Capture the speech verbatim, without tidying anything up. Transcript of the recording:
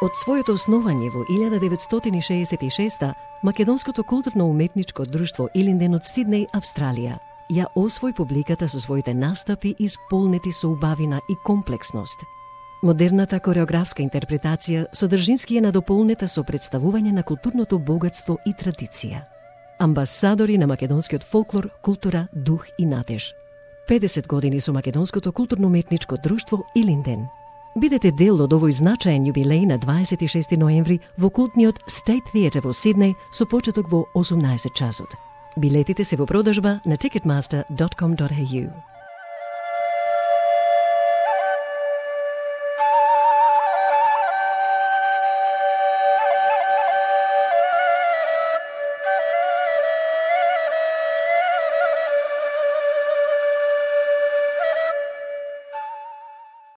Од своето основање во илјада деветстотини шеесет и шеста, Македонското културно-уметничко друштво Илинден од Сиднеј, Австралија, ја освои публиката со своите настапи исполнети со убавина и комплексност. Модерната кореографска интерпретација содржински е надополнета со представување на културното богатство и традиција. Амбасадори на македонскиот фолклор, култура, дух и надеж. педесет години со Македонското културно-уметничко друштво Илинден. Бидете дел од овој значаен јубилеј на дваесет и шести ноември во култниот State Theatre во Сиднеј со почеток во осумнаесет часот. Билетите се во продажба на ticketmaster dot com dot a u.